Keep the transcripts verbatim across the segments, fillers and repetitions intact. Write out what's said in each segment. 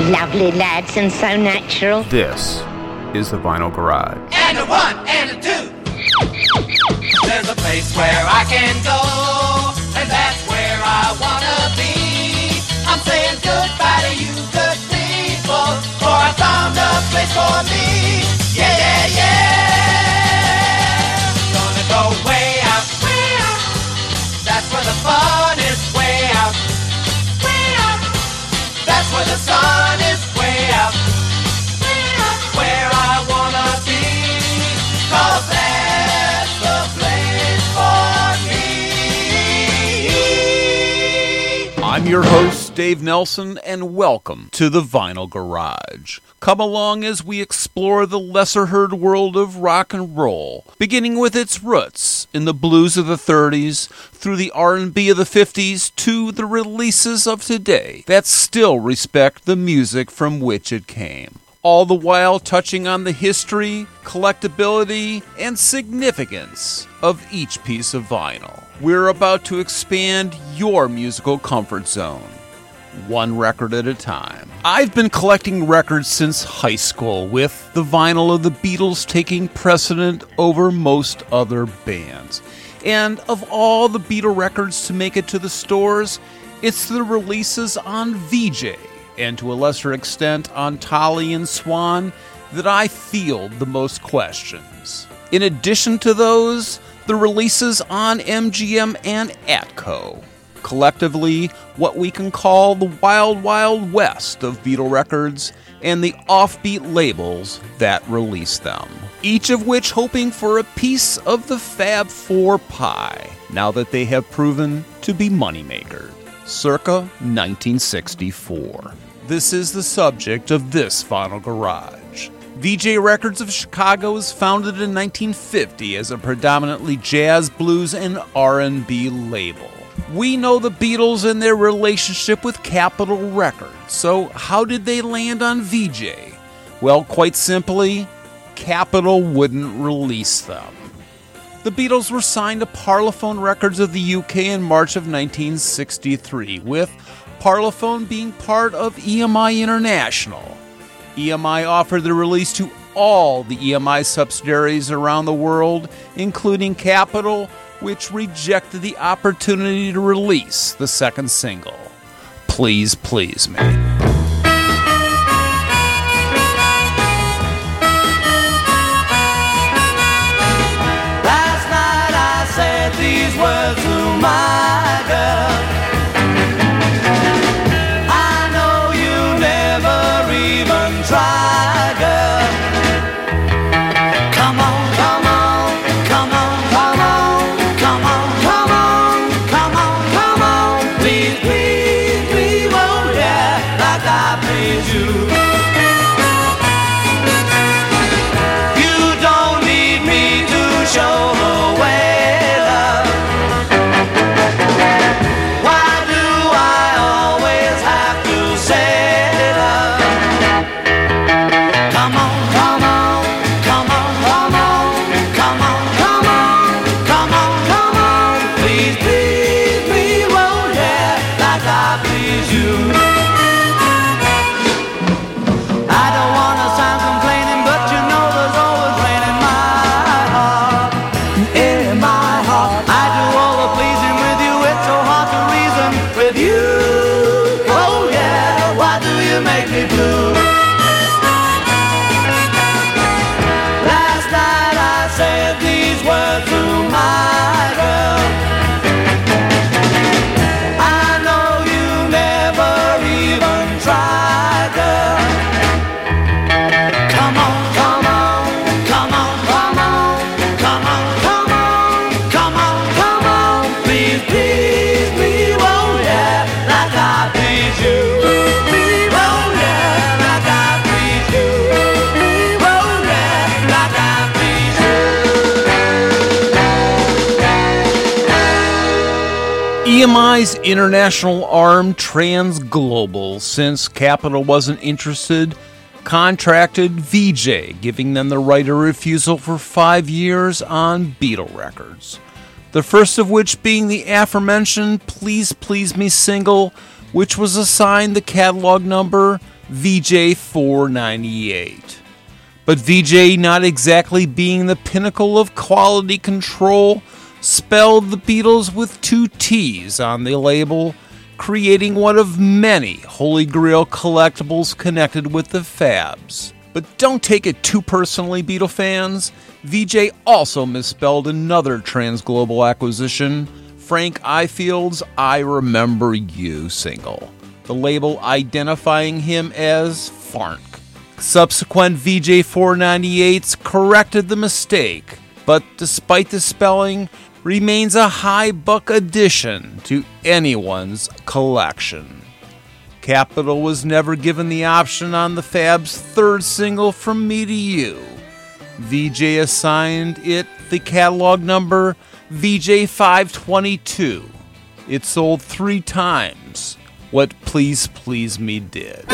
Lovely lads and so natural. This is the Vinyl Garage. And a one and a two. There's a place where I can go, and that's where I wanna be. I'm saying goodbye to you good people, for I found a place for me. Yeah, yeah, yeah. Gonna go way out, way out. That's where the fun is, way out, way out. That's where the sun is, way out, way out. Where I wanna be, 'cause that's the place for me. I'm your host, Dave Nelson, and welcome to the Vinyl Garage. Come along as we explore the lesser-heard world of rock and roll, beginning with its roots in the blues of the thirties, through the R and B of the fifties, to the releases of today that still respect the music from which it came. All the while touching on the history, collectability, and significance of each piece of vinyl. We're about to expand your musical comfort zone, one record at a time. I've been collecting records since high school, with the vinyl of the Beatles taking precedent over most other bands. And of all the Beatle records to make it to the stores, it's the releases on V J, and to a lesser extent on Tolly and Swan, that I field the most questions. In addition to those, the releases on M G M and Atco. Collectively, what we can call the Wild Wild West of Beatle records and the offbeat labels that release them. Each of which hoping for a piece of the Fab Four pie, now that they have proven to be moneymakers. Circa nineteen sixty-four. This is the subject of this Vinyl Garage. V J Records of Chicago was founded in nineteen fifty as a predominantly jazz, blues, and R and B label. We know the Beatles and their relationship with Capitol Records, so how did they land on V J? Well, quite simply, Capitol wouldn't release them. The Beatles were signed to Parlophone Records of the U K in March of nineteen sixty-three, with Parlophone being part of E M I International. E M I offered the release to all the E M I subsidiaries around the world, including Capitol, which rejected the opportunity to release the second single, Please Please Me. Last night I said these words to my girl. I know you never even try, girl. Come on, come on, come on, come on, come on, come on, come on, come on. Please, please, please, oh yeah, like I please you. You don't need me to show the way, love. Why do I always have to say love? Come on, come on, come on, come on, come on, come on, come on, come on. Please, please, please, oh yeah, like I please you. I don't wanna sound complaining, but you know there's always rain in my heart, in my heart. I do all the pleasing with you, it's so hard to reason with you. Oh yeah, why do you make me blue? Last night I said these words to my girl. I know you never even try, girl. Come on, come on, come on, come on, come on, come on, come on, come on. Please, please, please, oh yeah, like I please you. Please, oh yeah, like I please you. Please, oh yeah, like I please you. E M I's international arm, Transglobal, since Capitol wasn't interested, contracted V J, giving them the right of refusal for five years on Beatle records. The first of which being the aforementioned Please Please Me single, which was assigned the catalog number V J four ninety-eight. But V J, not exactly being the pinnacle of quality control, spelled the Beatles with two T's on the label, creating one of many Holy Grail collectibles connected with the Fabs. But don't take it too personally, Beatle fans. V J also misspelled another Transglobal acquisition, Frank Ifield's I Remember You single, the label identifying him as Farnk. Subsequent V J four ninety-eights corrected the mistake, but despite the spelling, remains a high buck addition to anyone's collection. Capitol was never given the option on the Fab's third single, From Me to You. V J assigned it the catalog number V J five twenty-two. It sold three times what Please Please Me did.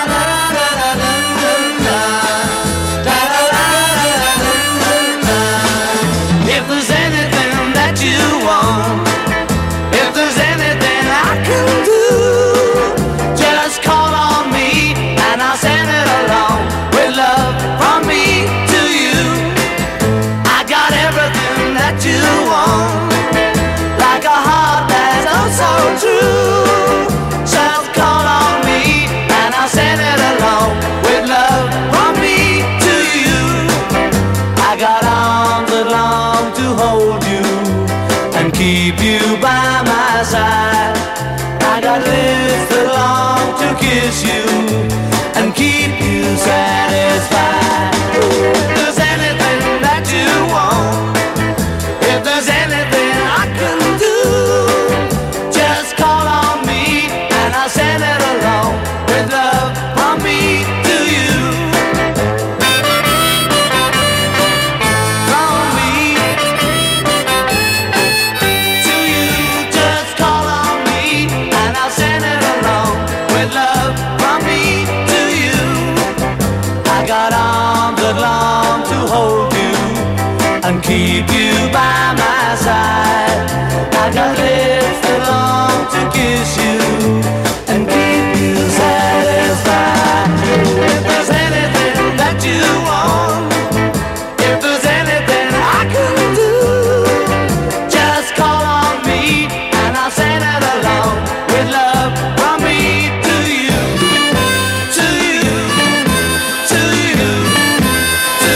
If there's anything that you want, if there's anything I can do, just call on me and I'll send it along with love from me to you. I got everything that you want, like a heart that's oh so true. Just call on me and I'll send it along with love from me to you. I got arms that long to hold you and keep you by my side. I got lips that long to kiss you and keep you satisfied. If there's anything that you want, if there's anything I can do, just call on me and I'll send it along with love from me to you. From me to you, just call on me and I'll send it along with love from me to you. I got arms that long to hold you and keep you by my side. I got lips that long to kiss you and keep you satisfied. If there's anything that you want, if there's anything I can do, just call on me and I'll send it along with love from me to you, to you, to you, to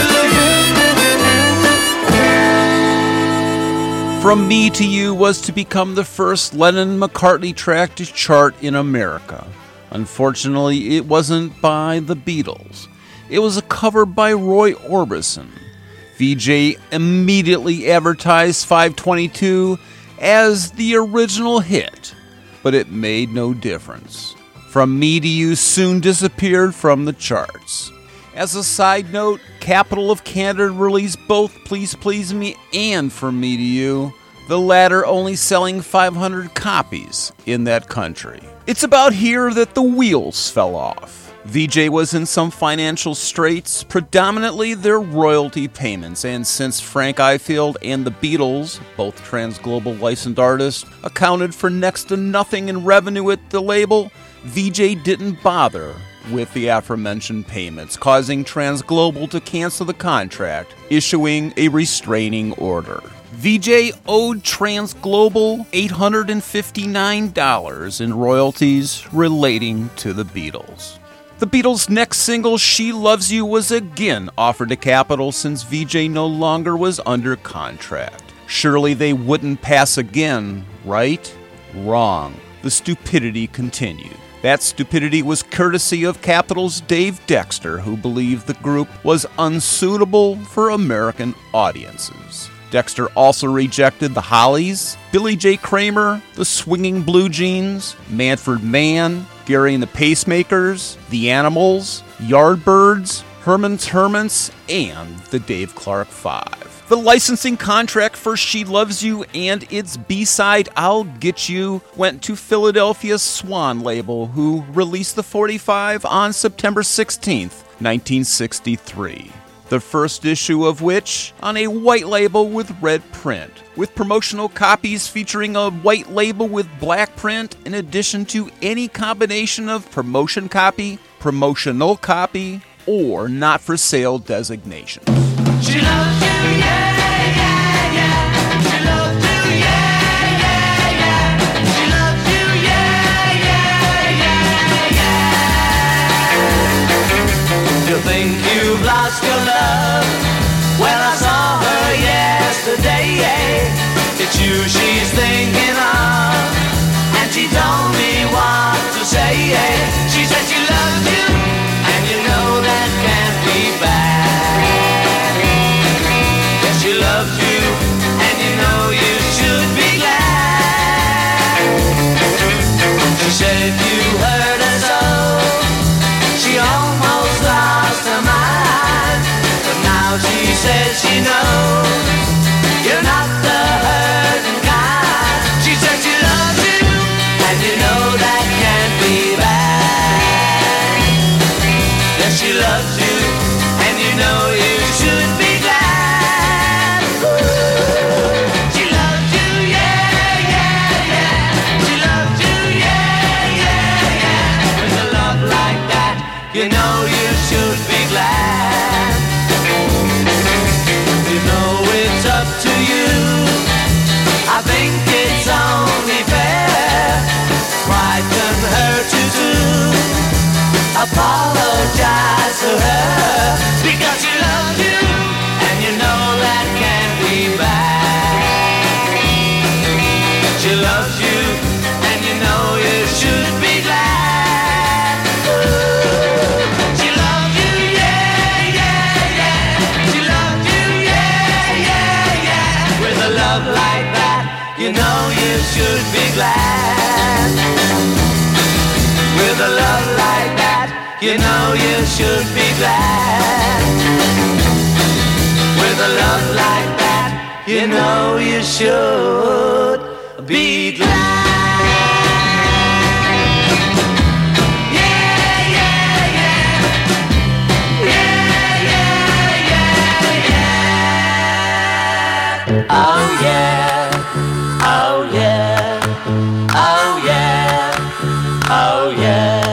you. From Me to You was to become the first Lennon-McCartney track to chart in America. Unfortunately, it wasn't by the Beatles. It was a cover by Roy Orbison. V J immediately advertised five twenty-two as the original hit, but it made no difference. From Me to You soon disappeared from the charts. As a side note, Capitol of Canada released both Please Please Me and From Me to You, the latter only selling five hundred copies in that country. It's about here that the wheels fell off. V J was in some financial straits, predominantly their royalty payments, and since Frank Ifield and the Beatles, both Transglobal licensed artists, accounted for next to nothing in revenue at the label, V J didn't bother with the aforementioned payments, causing Transglobal to cancel the contract, issuing a restraining order. V J owed Transglobal eight hundred fifty-nine dollars in royalties relating to the Beatles. The Beatles' next single, She Loves You, was again offered to Capitol since V J no longer was under contract. Surely they wouldn't pass again, right? Wrong. The stupidity continued. That stupidity was courtesy of Capitol's Dave Dexter, who believed the group was unsuitable for American audiences. Dexter also rejected the Hollies, Billy J. Kramer, the Swinging Blue Jeans, Manfred Mann, Gary and the Pacemakers, The Animals, Yardbirds, Herman's Hermits, and the Dave Clark Five. The licensing contract for She Loves You and its B-side I'll Get You went to Philadelphia's Swan label, who released the forty-five on September sixteenth, nineteen sixty-three. the first issue of which on a white label with red print, with promotional copies featuring a white label with black print in addition to any combination of promotion copy, promotional copy, or not for sale designation. She loves you, yeah, yeah, yeah. She loves you, yeah, yeah, yeah. She loves you, yeah, yeah, yeah, yeah. You think you've lost your love? Well, I saw her yesterday. It's you she's thinking of, and she told me what to say. She said she loves you, and you know that can't be bad. Yes, she loves you, and you know you should be glad. She said if you hurt her so, she almost lost her mind. But now she says she knows you're not the hurting kind. She said she loves you, and you know that can't be bad. Yes, she loves you, and you know you should be glad. Ooh. She loves you, yeah, yeah, yeah. She loves you, yeah, yeah, yeah. With a love like that, you know you should be glad. You know it's up to you. I think it's only fair. Frighten her to do. Apologize to her because she loves you, and you know that can't be bad. She loves you, and you know you should be glad. Ooh. She loves you, yeah, yeah, yeah. She loves you, yeah, yeah, yeah. With a love like that, you know you should be glad. With a love like that, you know you should be glad. With a love like that, you know you should be glad. Yeah, yeah, yeah. Yeah, yeah, yeah, yeah. Oh yeah, oh yeah, oh yeah, oh yeah.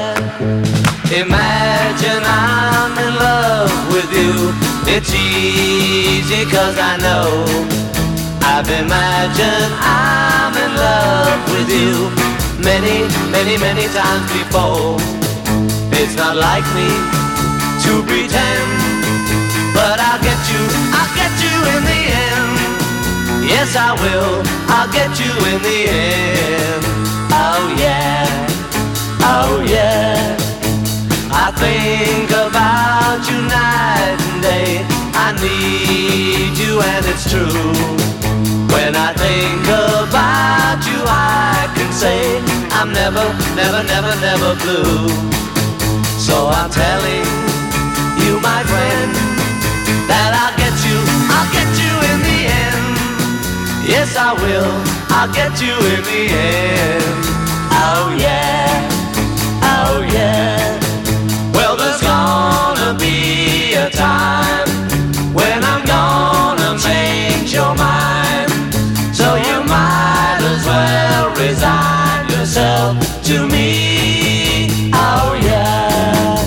Imagine I'm in love with you. It's easy cause I know I've imagined I'm in love with you many, many, many times before. It's not like me to pretend, but I'll get you, I'll get you in the end. Yes I will, I'll get you in the end. Oh yeah, oh yeah. I think about you night and day. I need you and it's true. When I think about you I can say I'm never, never, never, never blue. So I'm telling you my friend that I'll get you, I'll get you in the end. Yes I will, I'll get you in the end. Oh yeah, oh yeah. Well, there's gonna be a time when I'm gonna change your mind. So you might as well resign yourself to me. Oh yeah.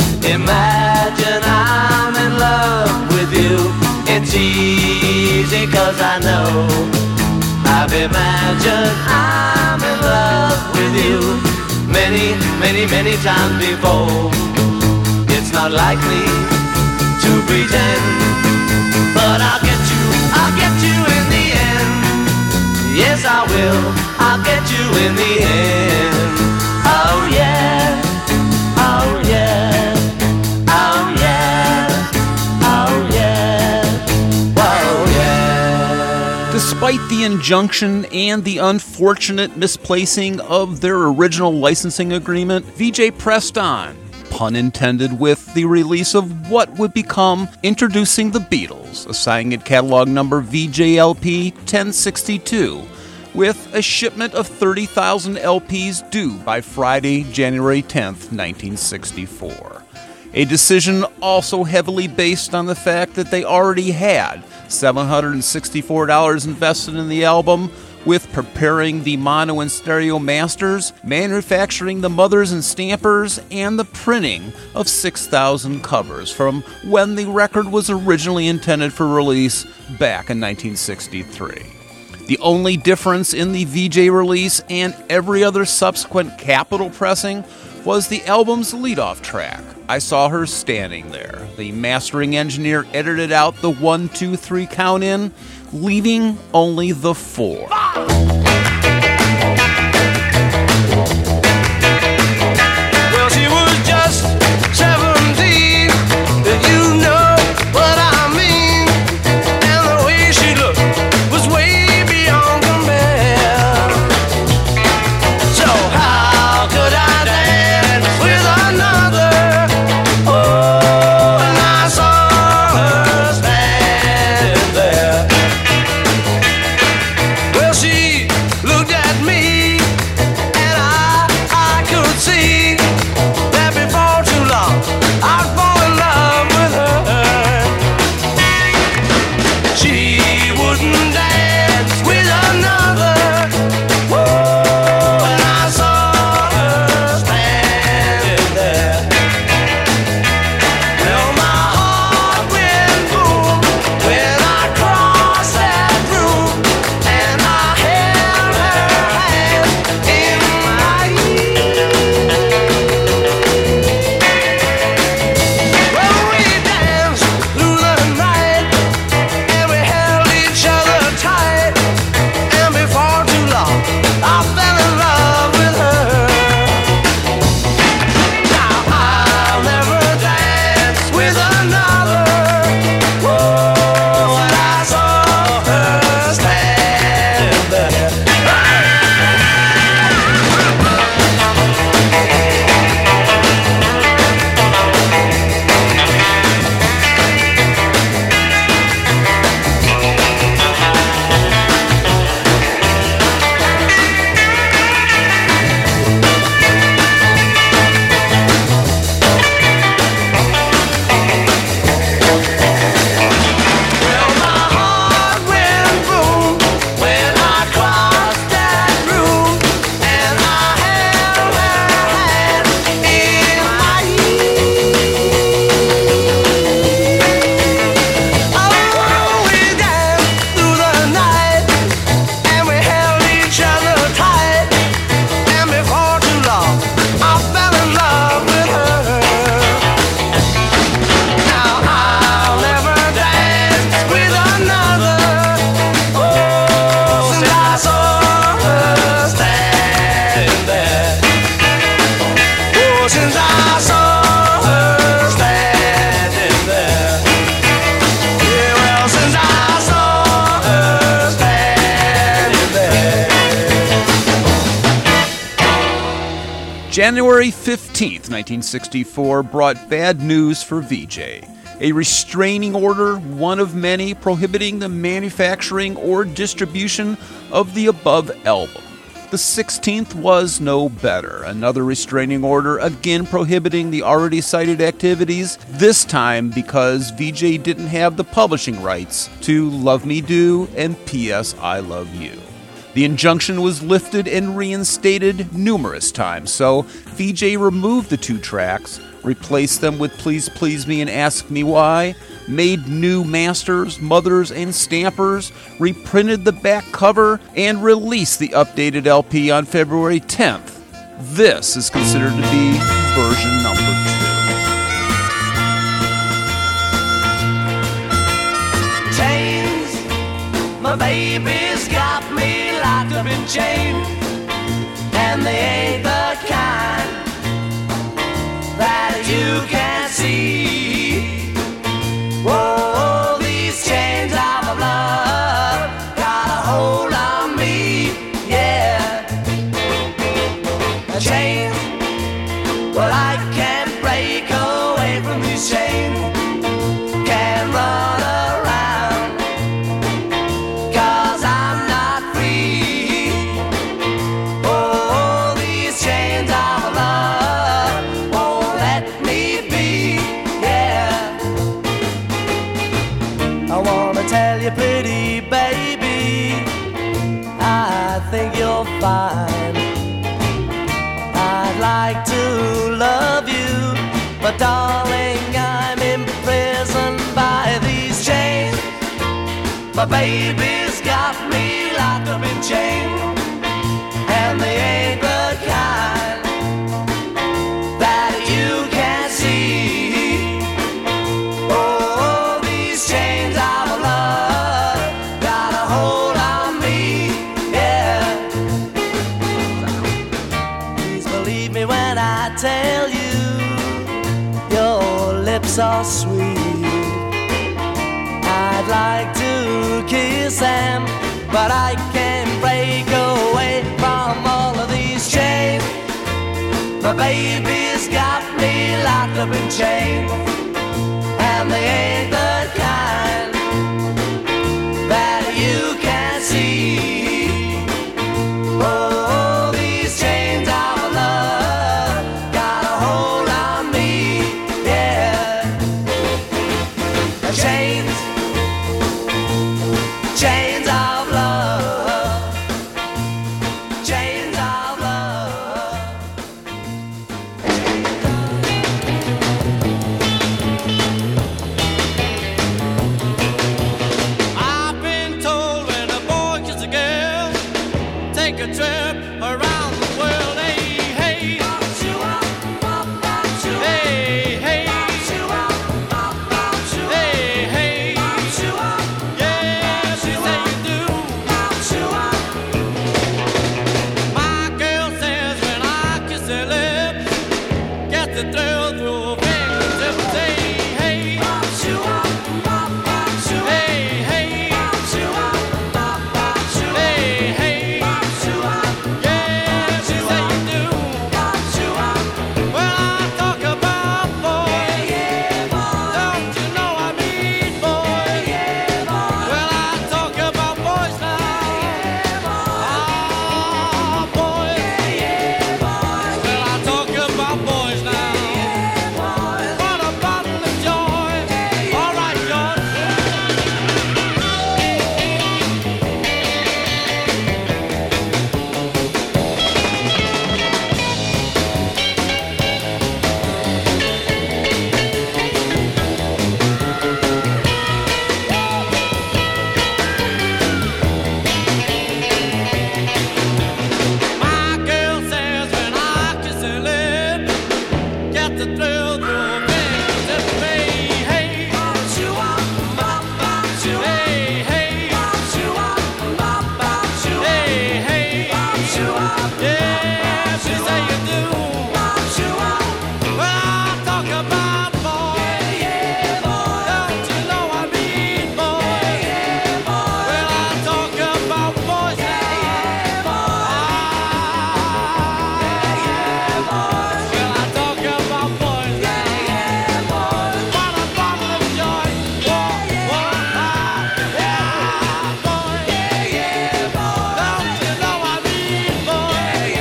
Imagine I'm in love with you. It's easy cause I know I've imagined I'm in love with you many, many, many times before. It's not like me to pretend, but I'll get you, I'll get you in the end. Yes I will, I'll get you in the end. Oh yeah, oh yeah, oh yeah, oh yeah, oh yeah. Despite the injunction and the unfortunate misplacing of their original licensing agreement, Vee-Jay pressed on, pun intended, with the release of what would become Introducing the Beatles, assigning it catalog number V J L P ten sixty-two, with a shipment of thirty thousand L Ps due by Friday, January tenth, nineteen sixty-four. A decision also heavily based on the fact that they already had seven hundred sixty-four dollars invested in the album, with preparing the mono and stereo masters, manufacturing the mothers and stampers, and the printing of six thousand covers from when the record was originally intended for release back in nineteen sixty-three. The only difference in the V J release and every other subsequent Capitol pressing was the album's leadoff track, I Saw Her Standing There. The mastering engineer edited out the one, two, three count in, leaving only the four. Well, she was just seventeen, you know what I mean, and the way she looked was way beyond compare. So how could I dance with another? Oh, and I saw her standing there. Well, she looked at me, and I, I could see that before too long I'd fall in love with her. She wouldn't dance with another. Whoa, and I saw her standing there. Well, my heart went boom when I crossed that room, and I held her hand in my Well, we danced through the night, and we held each other tight, and before too long I fell in love with her. Now I'll never dance with another. Whoa, and I saw her standing there. Well, my heart went boom when I crossed that room, and I held her hand in my Oh, we danced through the night, and we held each other tight, and before too long I fell in love with her. Now I'll never dance with another. Oh, since I saw her standing there. Oh, since I saw her standing there. Yeah, well, since I saw her standing there. January fifteenth, nineteen sixty-four brought bad news for V J. A restraining order, one of many, prohibiting the manufacturing or distribution of the above album. The sixteenth was no better. Another restraining order, again prohibiting the already cited activities, this time because V J didn't have the publishing rights to Love Me Do and P S I Love You. The injunction was lifted and reinstated numerous times, so V J removed the two tracks, replaced them with Please Please Me and Ask Me Why, made new masters, mothers, and stampers, reprinted the back cover, and released the updated L P on February tenth. This is considered to be version number two. Chains, my baby's got me locked up in chains, and they ain't the kind that you can see. Whoa, these chains of love got a hold on me, yeah. Chains, well, I can't break away from these chains, can't run around, 'cause I'm not free. Oh, these chains of love won't let me be. But darling, I'm imprisoned by these chains. My baby's got me locked up in chains, and they ain't the kind that you can see. Oh, these chains of love got a hold on me, yeah. Please believe me when I tell you, your lips are sweet. I'd like to kiss them, but I can't break away from all of these chains. My baby's got me locked up in chains, and they ain't the kind that you can see. Oh, these chains of love got a hold on me, yeah. Chains, chains of love, chains of love. I've been told when a boy kisses a girl, take a trip around the world. Hey, hey, hey, hey, hey, hey, yes, you say you do. My girl says when I kiss her lips, get the thrill through her fingertips. Hey, hey, hey, hey, hey, hey, yes, you say you do. Well, I talk about boys, don't you know I mean boys? Well, I talk about boys now. Ah, boys. Well, I talk about boys now. What a bottle of joy. All right, George. My girl says when I kiss her lips, get the thrill through her fingertips. Hey, hey, hey, hey, hey, hey, yes, you say you do. Well, I talk about boys, don't you know I mean boys? Well, I talk about boys now. Well, I talk about boys now. What a bottle of joy. Whoa, whoa, ah, yeah, boys. Don't you know I mean boys?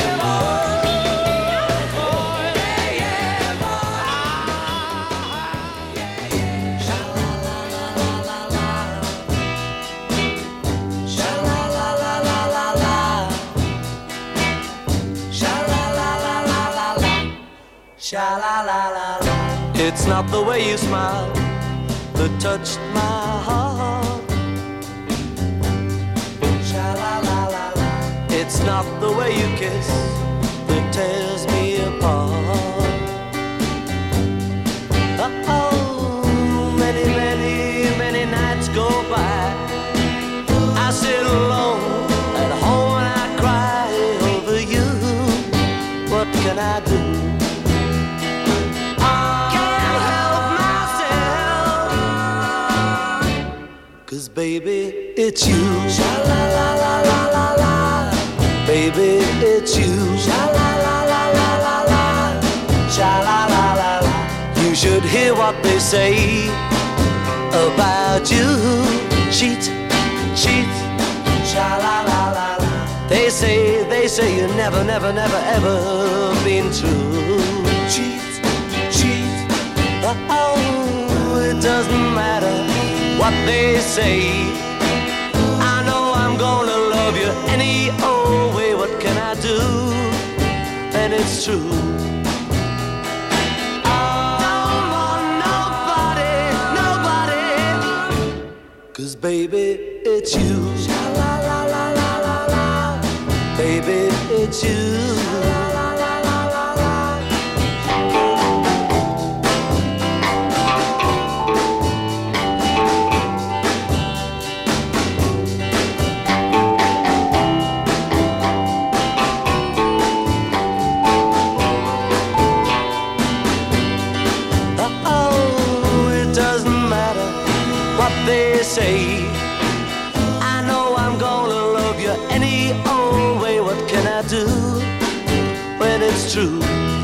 It's not the way you smile that touched my heart. Sha-la-la-la-la. It's not the way you kiss that tears me apart. Oh, many, many, many nights go by. I sit alone at home and I cry over you. What can I do? Can't help myself, 'cause baby, it's you. Sha-la-la-la-la-la-la. Baby, it's you. Sha-la-la-la-la-la-la. Sha-la-la-la-la. You should hear what they say about you. Cheat, cheat. Sha-la-la-la-la. They say, they say you never, never, never, ever been true. Cheat, cheat. Oh, it doesn't matter what they say. I know I'm gonna love you any old way. What can I do? And it's true. Ah, baby, it's you. Sha la la la la la la. Baby, it's you. Sha la la la la la la. Oh, it doesn't matter what they say. I know I'm gonna love you any old way. What can I do when it's true?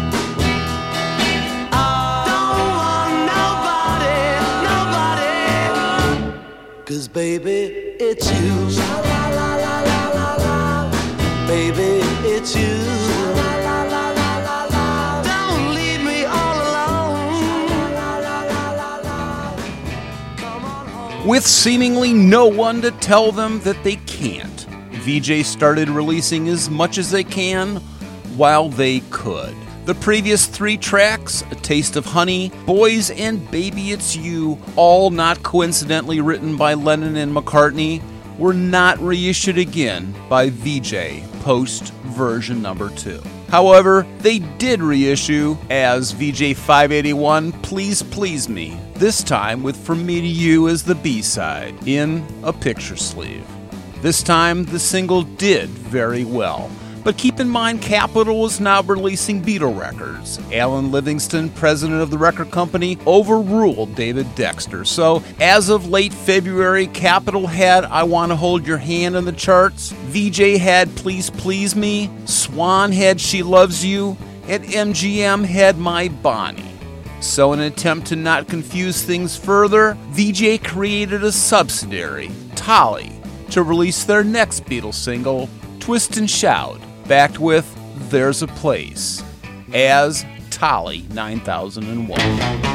I don't want nobody, nobody, 'cause baby, it's you. Sha la la la la la la. Baby, it's you. Sha la la la la la la. Don't leave me all alone. Sha la la la la la. Come on home. With seemingly no one to tell them that they can't, V J started releasing as much as they can while they could. The previous three tracks, A Taste of Honey, Boys, and Baby It's You, all not coincidentally written by Lennon and McCartney, were not reissued again by V J post version number two. However, they did reissue as V J five eighty-one, Please Please Me, this time with From Me to You as the B-side, in a picture sleeve. This time, the single did very well. But keep in mind, Capitol is now releasing Beatle records. Alan Livingston, president of the record company, overruled David Dexter. So, as of late February, Capitol had I Want to Hold Your Hand on the charts, V J had Please Please Me, Swan had She Loves You, and M G M had My Bonnie. So in an attempt to not confuse things further, V J created a subsidiary, Tolly, to release their next Beatles single, Twist and Shout, backed with There's a Place, as Tolly nine thousand one.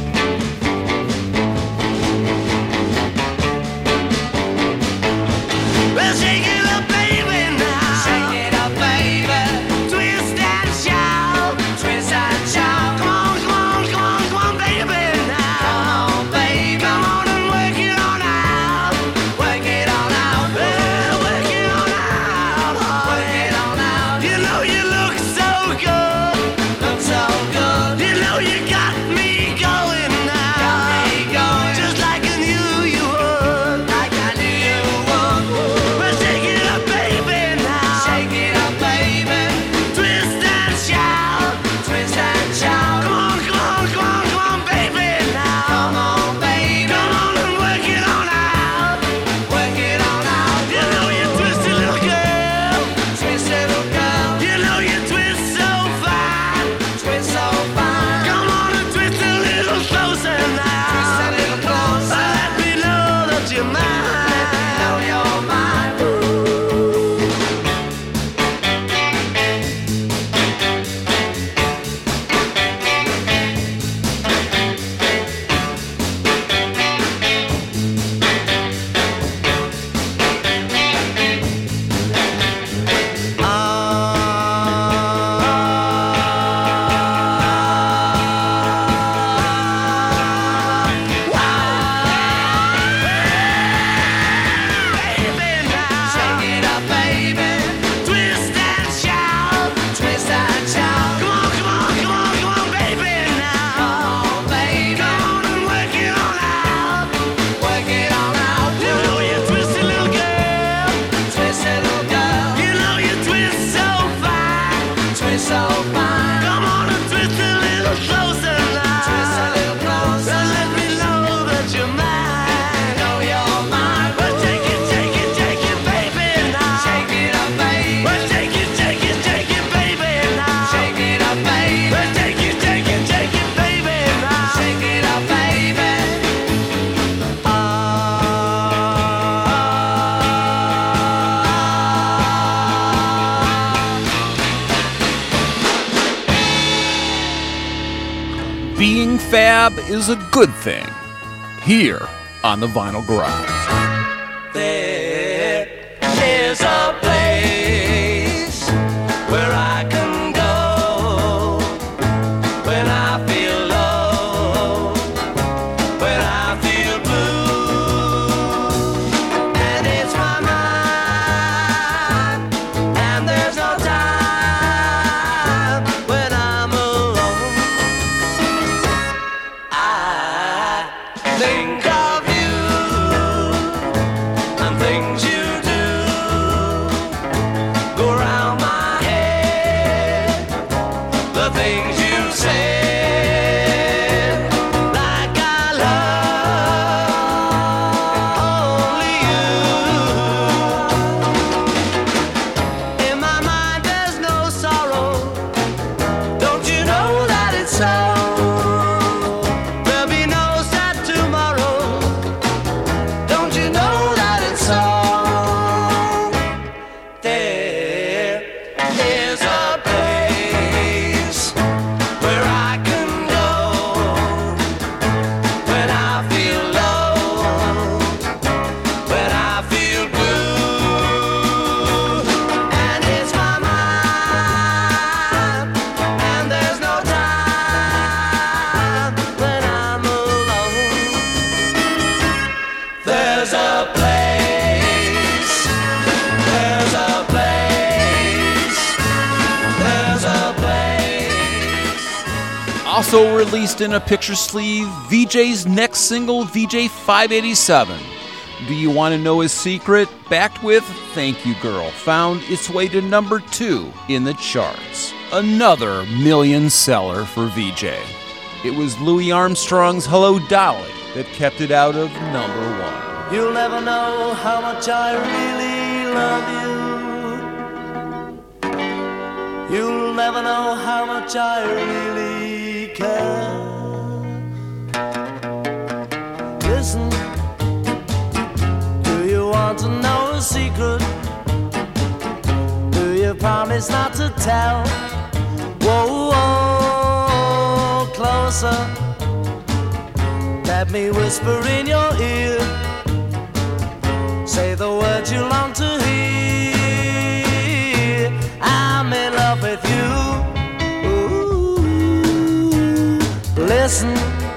Well, shake it up, baby, now. Shake it up, baby. Twist and shout. Twist and shout. Come on, come on, come on, come on, baby, now. Come on, baby. Come on and work it on out. Work it on out. Well, work it on out. Work it on out. You know you look so good. Look so good. You know you got me going now. Got me going. Just like I knew you would. Like I knew you would. Well, shake it up, baby, now. Shake it up, baby. Twist and shout. Twist and shout. Come on, come on, come on, come on, baby, now. Come on, baby. Come on and work it on out. Work it on out. You know you twisted little girl. Twisted little girl. You know you twist so fine. Twist so fine. Come on and twist a little closer now. Twist a little closer. Let me know that you're mine. Let me know you're mine. Baby, now. Shake it up, baby. Twist and shout. Twist and shout. Come on, come on, come on, come on, baby, now. Come on, baby. Come on and work it on out. Work it on out. You know you twisted little girl. Twisted little girl. You know you twist so fine. Twist so fine. Come on and twist a little closer now. Twist a little closer. Let me know that you're mine. Know you're mine. Well, take it, take it, take it, baby, now. Shake it up, baby. Well, take it, take it, take it, baby, now. Shake it up, baby. Well, take it, take it, take it, baby, now. Shake it up, baby. Being fab is a good thing, here on the Vinyl Garage. There is a place where I can go when I feel low, when I feel blue. Also released in a picture sleeve, V J's next single, V J five eighty-seven. Do You Want to Know His Secret? Backed with Thank You Girl, found its way to number two in the charts. Another million seller for V J. It was Louis Armstrong's Hello Dolly that kept it out of number one. You'll never know how much I really love you. You'll never know how much I really care. Listen, do you want to know a secret? Do you promise not to tell? Whoa, whoa, closer. Let me whisper in your ear. Say the words you long to hear. I'm in love with you. Ooh, listen.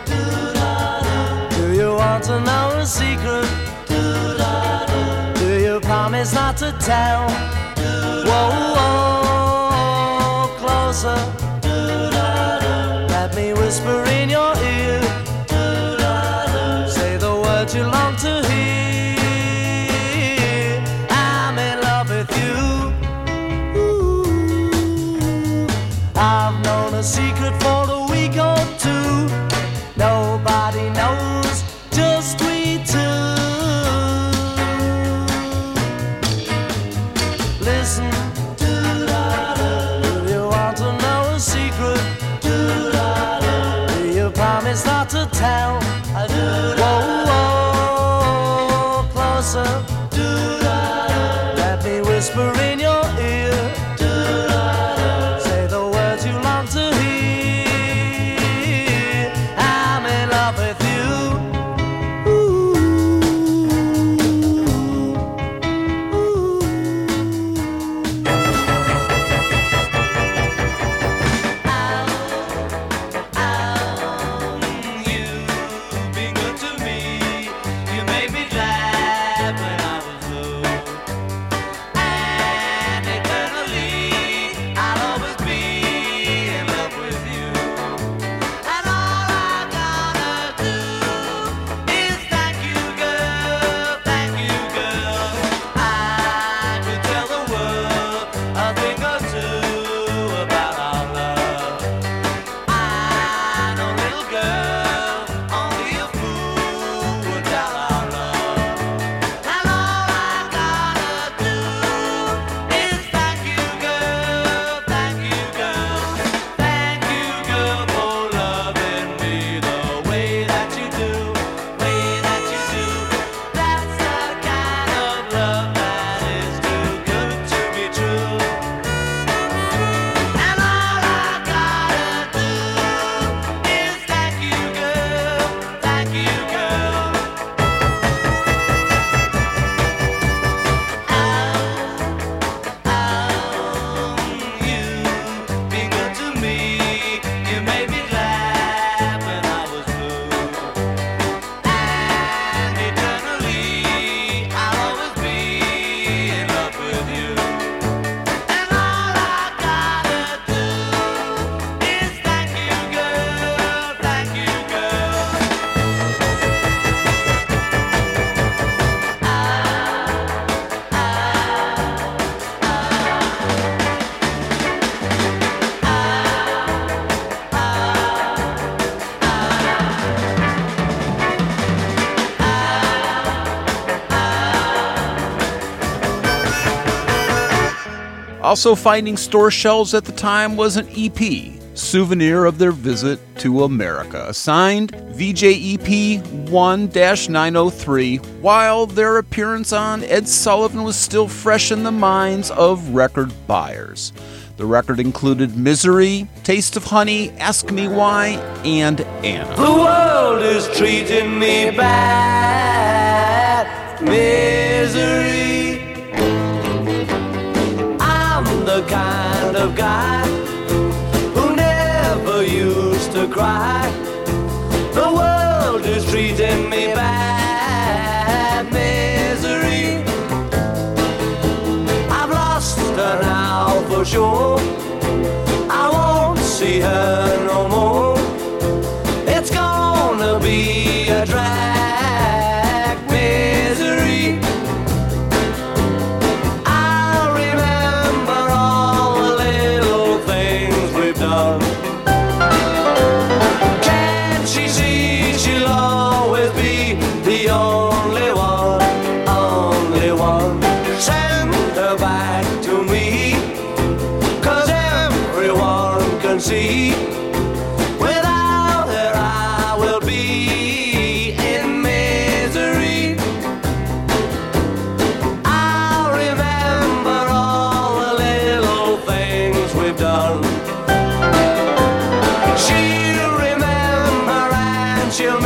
Do you want to know a secret? Do you promise not to tell? Whoa, whoa, closer. Let me whisper in your ear. Say the words you long to hear. I've known a secret for a week or two. Nobody knows, just we two. Listen, do you want to know a secret? Do you promise not to tell? Whoa, whoa, closer. Let me whisper in your ear. Also finding store shelves at the time was an E P, souvenir of their visit to America, signed V J E P one dash nine oh three, while their appearance on Ed Sullivan was still fresh in the minds of record buyers. The record included Misery, Taste of Honey, Ask Me Why, and Anna. The world is treating me bad. Misery. I'm the kind of guy who never used to cry. The world is treating me bad. Misery. I've lost her now for sure. I won't see her no more.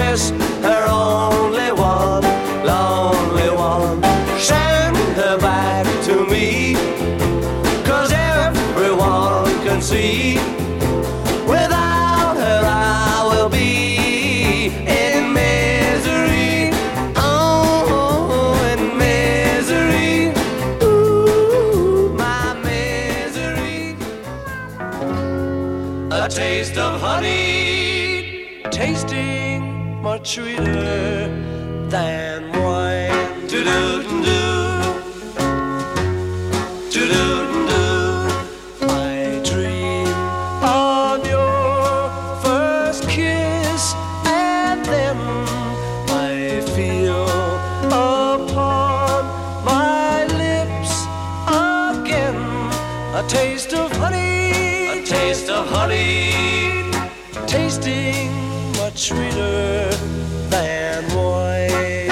kiss, her only one, lonely one. Send her back to me, 'cause everyone can see, without her I will be in misery. Oh, in misery. Ooh, my misery. A taste of honey, tasting much sweeter than wine. Do-do-do-do, do-do-do. I dream of your first kiss, and then I feel upon my lips again a taste of honey, a taste of honey, tasting much sweeter than wine.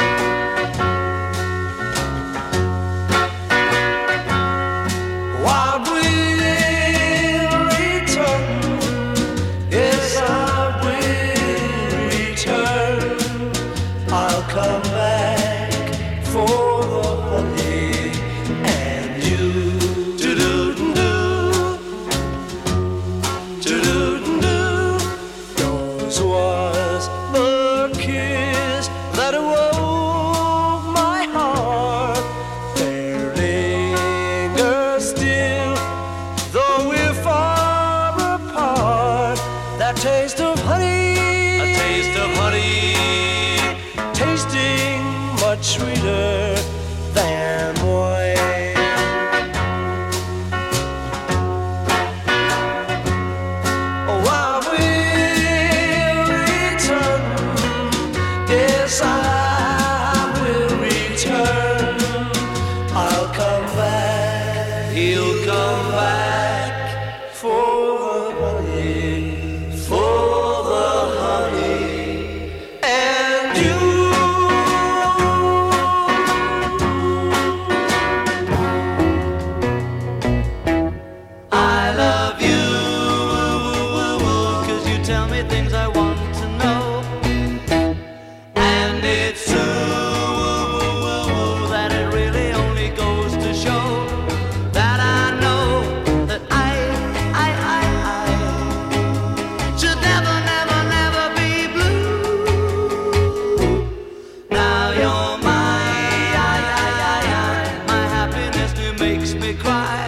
What will return? Yes, I will return. I'll come back for the honey and you. Do-do-do-do, do-do-do-do. Yours was the kiss that awoke my heart. There lingers still, though we're far apart, that taste of honey, a taste of honey, tasting much sweeter than wine. Oh, I will return. Yes, I will return. I'll come back. He'll come back for the honey, for the honey and you. I love you, 'cause you tell me things I want to know. And it's true that it really only goes to show that I know that I, I, I, I should never, never, never be blue. Now you're my, I, I, I, I, my happiness new makes me cry.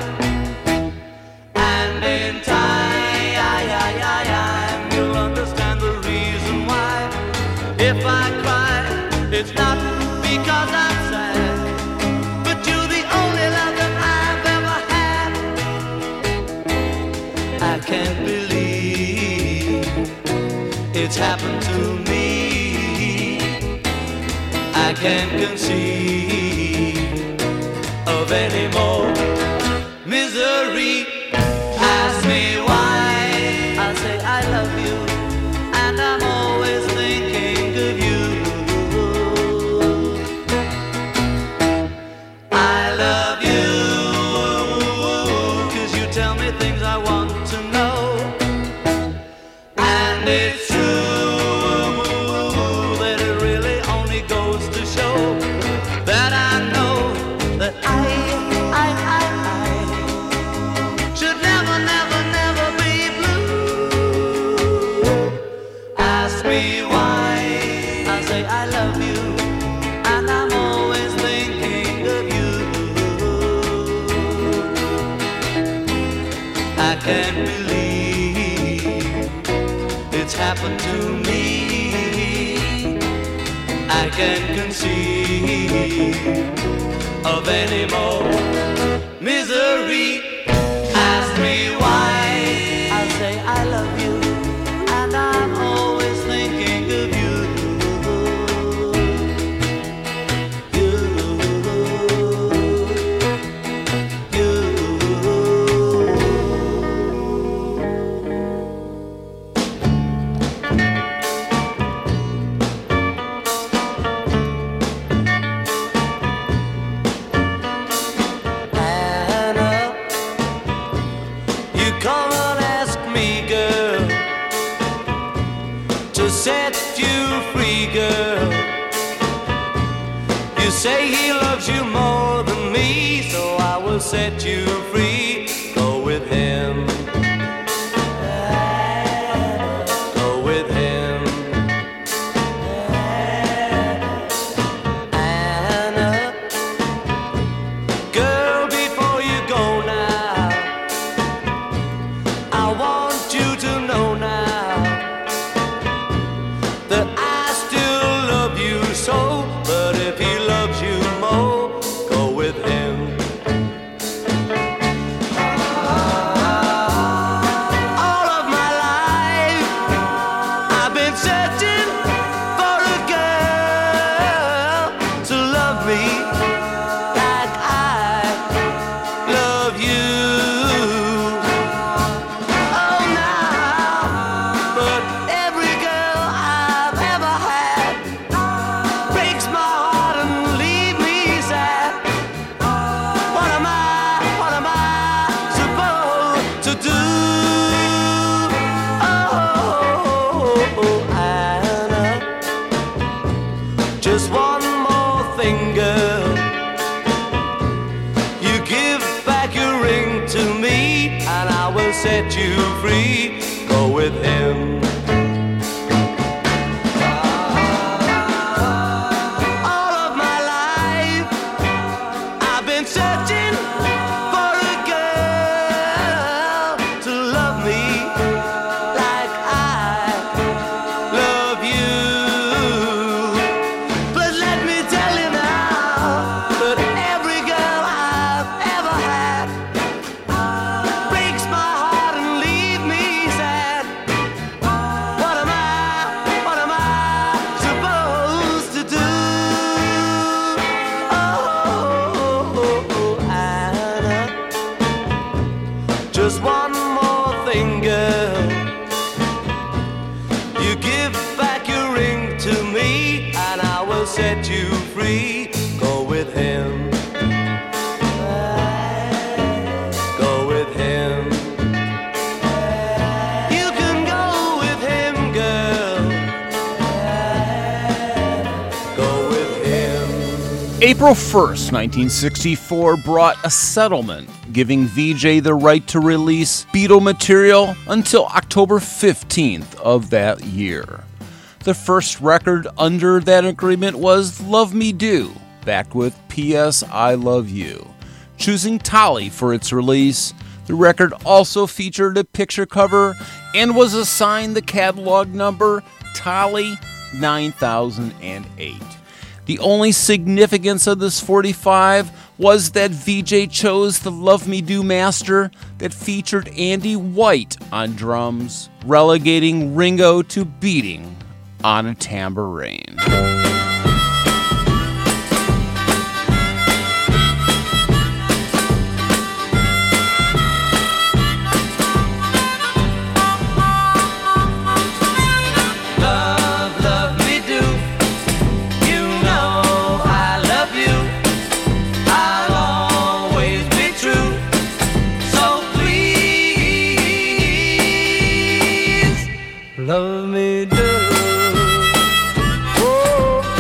And in time, I, I, I, I, you'll understand the reason why. If I cry, it's not because I'm sad, but you're the only love that I've ever had. I can't believe it's happened to me. I can't conceive of any more misery. Ask me why, I say I love you, and I'm always thinking of you. I love you, 'cause you tell me things I want to know. And it's true that it really only goes to show that I know that I, I, I, I should never, never, never be blue. Ask me why, I say I love you, and I'm always thinking of you. I can't believe it's happened to me. I can't conceive of any more misery. Ask me why, I say I love you, and I'm always thinking of you. You, you. Anna to set you free, girl. You say he loves you more than me, so I will set you free. Go with him. Go with him. Anna, girl, before you go now, I want you to know now that I still love you so. But if he loves you more, go with him. All of my life I've been searching for a girl to love me like I love you. Oh, now, but every girl I've ever had breaks my heart and leave me sad. What am I, what am I supposed to do? Oh, Anna, just one more thing, girl. You give back your ring to me, and I will set you free. Go with him. All of my life I've been searching for a girl to love me like I love you. But let me tell you now that every girl I've ever had breaks my heart and leave me sad. What am I, what am I supposed to do? Oh, Anna, just one more thing, girl. You give back your ring to me, and I will set you free. Go with him. Go with him. You can go with him, girl. Go with him. April first, nineteen sixty-four brought a settlement giving Vee-Jay the right to release Beatle material until October fifteenth of that year. The first record under that agreement was Love Me Do, backed with P S I Love You. Choosing Tolly for its release, the record also featured a picture cover and was assigned the catalog number Tolly nine thousand eight. The only significance of this forty-five was that Vee-Jay chose the Love Me Do master that featured Andy White on drums, relegating Ringo to beating on a tambourine. Love, love me do. You know I love you. I'll always be true. So please, love me do. Oh,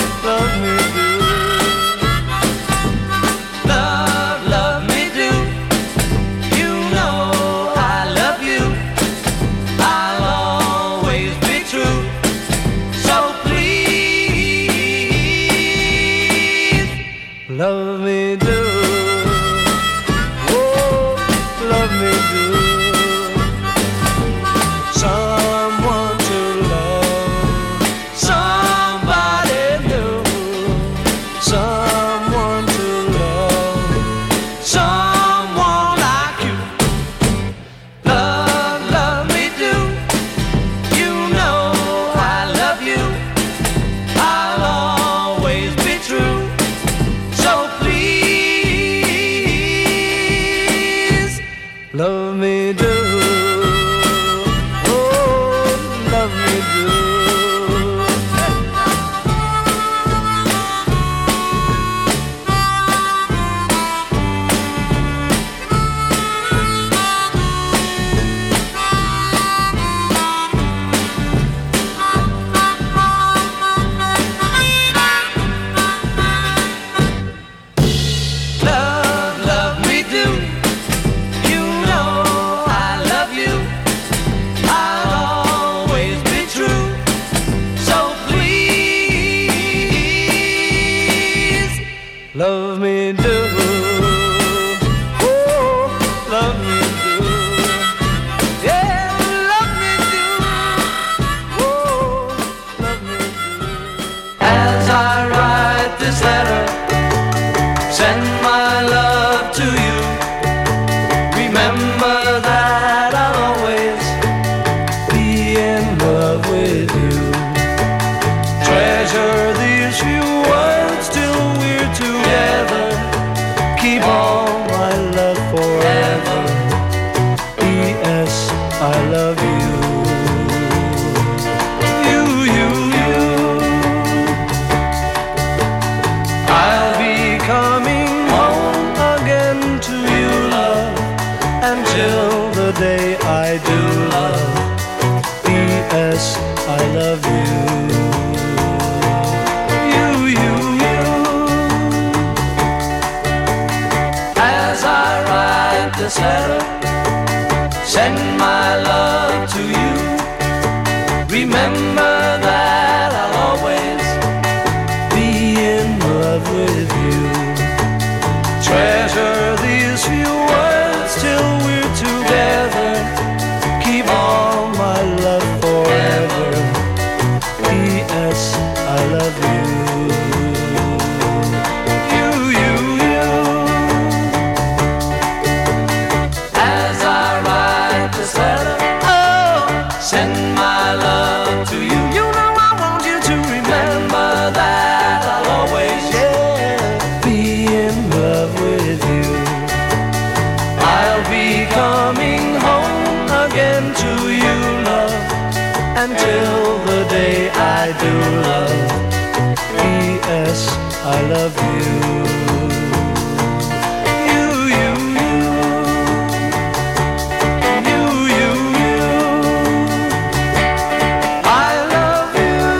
you. You, you, you. As I write this letter, send my love to you. Remember that I'll always be in love with you. Treasure these few words till we're together. Keep all my love forever. P S I love you. You, you, you. As I write this letter, oh, send my love to you. You know I want you to remember that I'll always, yeah, be in love with you. I'll be coming home again to you, love, until the day I do, love. P S I love you. You, you, you. You, you, you. I love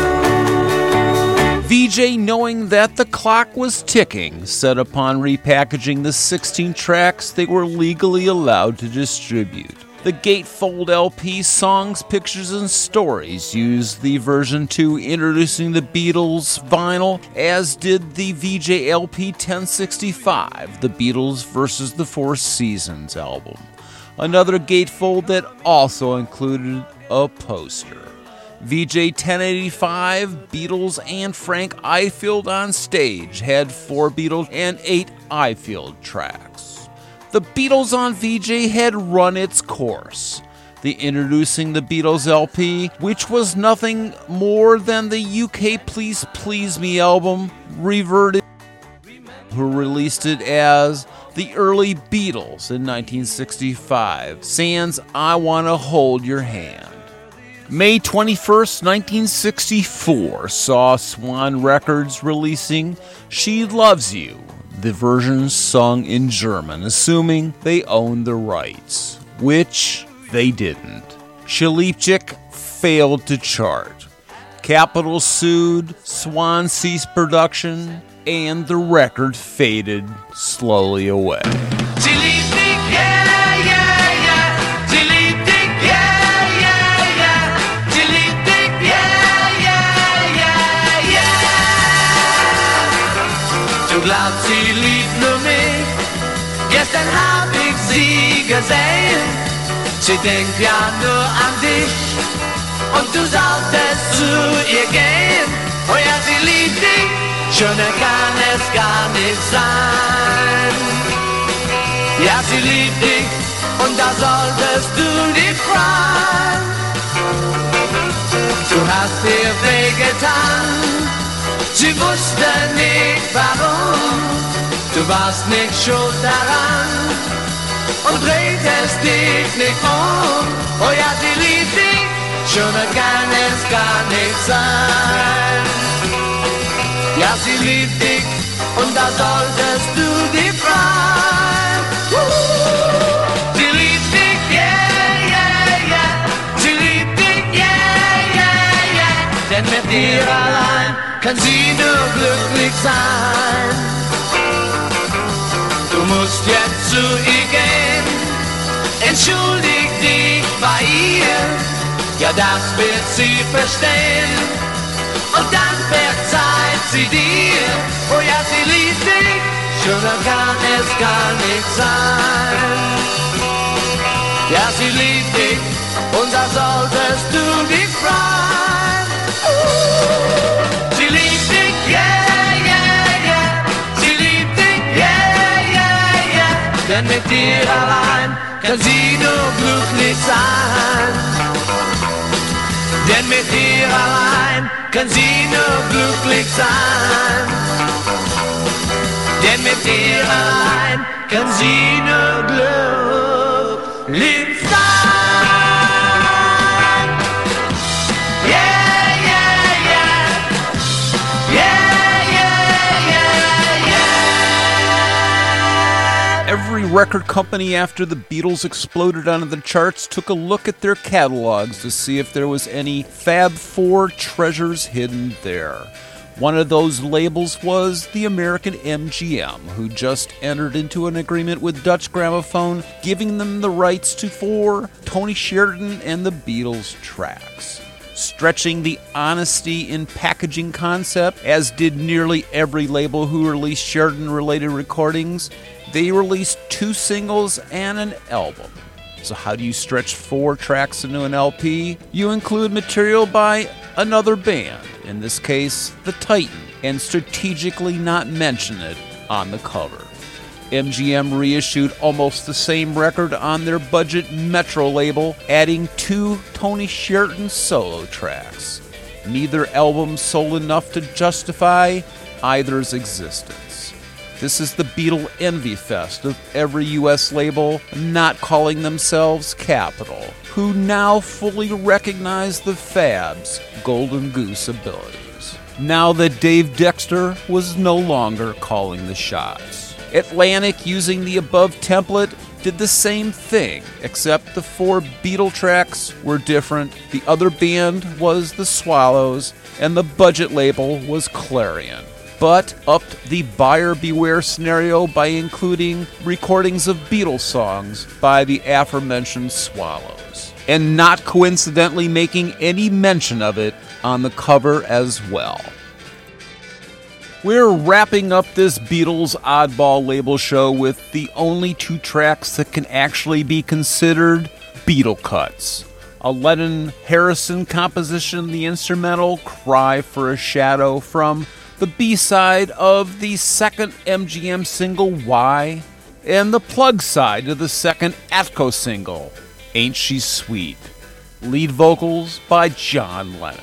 you. V J, knowing that the clock was ticking, set upon repackaging the sixteen tracks they were legally allowed to distribute. The Gatefold L P Songs, Pictures, and Stories used the version two introducing the Beatles vinyl, as did the V J L P ten sixty-five, the Beatles versus the Four Seasons album. Another gatefold that also included a poster. V J ten eighty-five, Beatles and Frank Ifield on stage, had four Beatles and eight Ifield tracks. The Beatles on V J had run its course. The Introducing the Beatles L P, which was nothing more than the U K Please Please Me album, reverted, who released it as the Early Beatles in nineteen sixty-five, sans I Wanna Hold Your Hand. May twenty-first, nineteen sixty-four saw Swan Records releasing She Loves You, the version sung in German, assuming they owned the rights, which they didn't. Shalipchik failed to chart. Capitol sued, Swan ceased production, and the record faded slowly away. Sie liebt dich, yeah, yeah, yeah. Sie liebt dich, yeah, yeah, yeah. Sie liebt dich, yeah, yeah, yeah, yeah. Du glaubst, sie liebt nur mich. Gestern hab ich sie gesehen. Sie denkt ja nur an dich. Und du solltest zu ihr gehen. Oh ja, sie liebt dich. Schöner kann es gar nicht sein. Ja, sie liebt dich und da solltest du dich freuen. Du hast ihr wehgetan, sie wusste nicht warum. Du warst nicht schuld daran und drehst dich nicht um. Oh ja, sie liebt dich, schöner kann es gar nicht sein. Ja, sie liebt dich und da solltest du dich freuen. Sie liebt dich, yeah, yeah, yeah. Sie liebt dich, yeah, yeah, yeah. Denn mit dir allein kann sie nur glücklich sein. Du musst jetzt zu ihr gehen, entschuldig dich bei ihr. Ja, das wird sie verstehen. Und dann verzeiht sie dir. Oh ja, sie liebt dich, schöner kann es gar nicht sein. Ja, sie liebt dich und da solltest du dich freuen. Sie liebt dich, yeah, yeah, yeah. Sie liebt dich, yeah, yeah, yeah. Denn mit dir allein kann sie nur glücklich sein. Denn mit dir allein kann sie nur glücklich sein. Denn mit dir allein kann sie nur glücklich sein. Yeah, yeah, yeah. Yeah, yeah, yeah, yeah. Every Every record company after the Beatles exploded onto the charts took a look at their catalogs to see if there was any Fab Four treasures hidden there. One of those labels was the American M G M, who just entered into an agreement with Dutch Gramophone, giving them the rights to four Tony Sheridan and the Beatles tracks. Stretching the honesty in packaging concept, as did nearly every label who released Sheridan-related recordings, they released two singles and an album. So how do you stretch four tracks into an L P? You include material by another band, in this case, The Titan, and strategically not mention it on the cover. M G M reissued almost the same record on their budget Metro label, adding two Tony Sheridan solo tracks. Neither album sold enough to justify either's existence. This is the Beatle envy fest of every U S label not calling themselves Capitol, who now fully recognize the Fab's Golden Goose abilities, now that Dave Dexter was no longer calling the shots. Atlantic, using the above template, did the same thing, except the four Beatle tracks were different, the other band was the Swallows, and the budget label was Clarion, but upped the buyer beware scenario by including recordings of Beatles songs by the aforementioned Swallows, and not coincidentally making any mention of it on the cover as well. We're wrapping up this Beatles Oddball label show with the only two tracks that can actually be considered Beatle cuts. A Lennon-Harrison composition, the instrumental Cry for a Shadow, from the B-side of the second M G M single Why, and the plug side of the second Atco single, Ain't She Sweet. Lead vocals by John Lennon.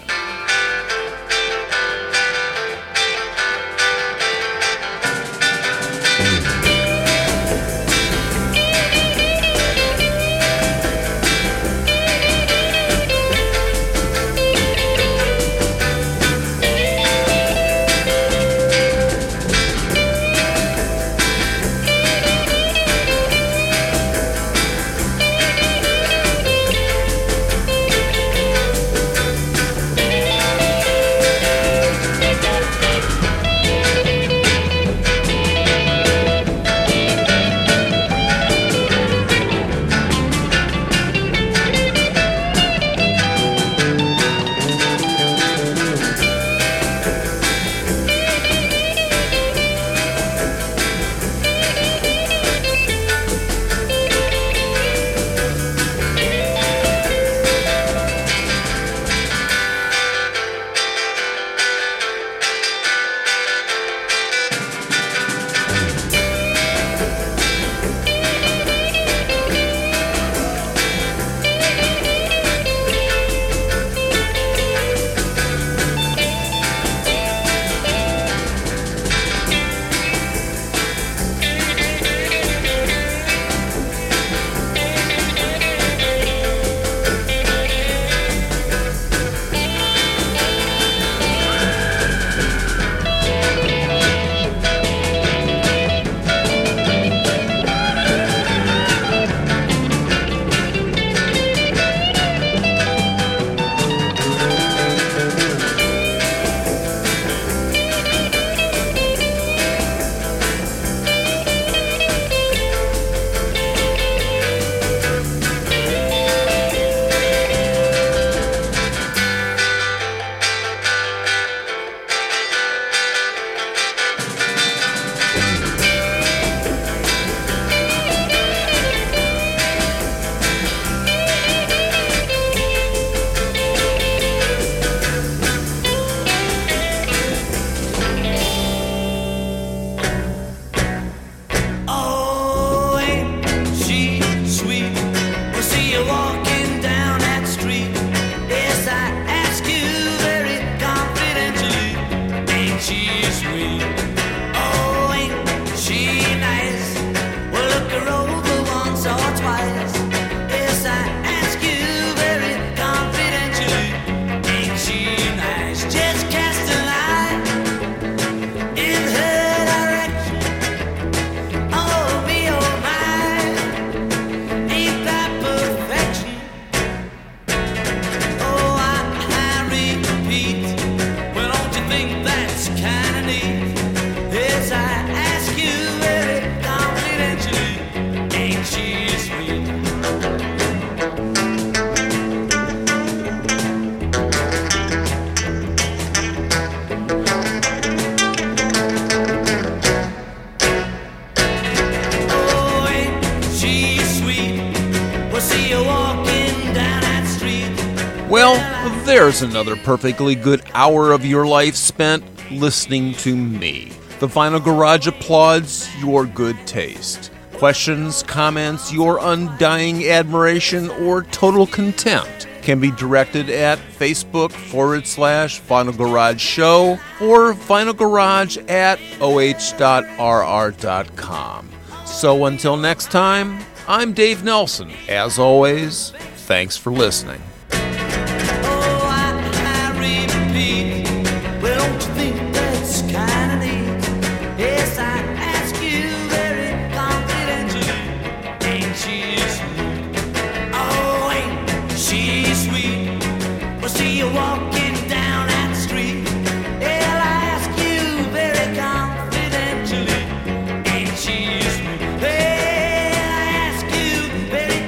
there's another perfectly good hour of your life spent listening to me. The Vinyl Garage applauds your good taste. Questions, comments, your undying admiration, or total contempt can be directed at Facebook forward slash Vinyl Garage Show or Vinyl Garage at O H dot R R dot com. So until next time, I'm Dave Nelson. As always, thanks for listening. Oh, I, I repeat, well, don't you think that's kind of neat? Yes, I ask you very confidentially, ain't she sweet? Oh, ain't she sweet? Well, see you walking down that street. Well, I ask you very confidentially, ain't she sweet? Well, I ask you very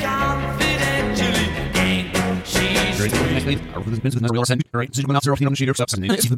confidentially, ain't she sweet?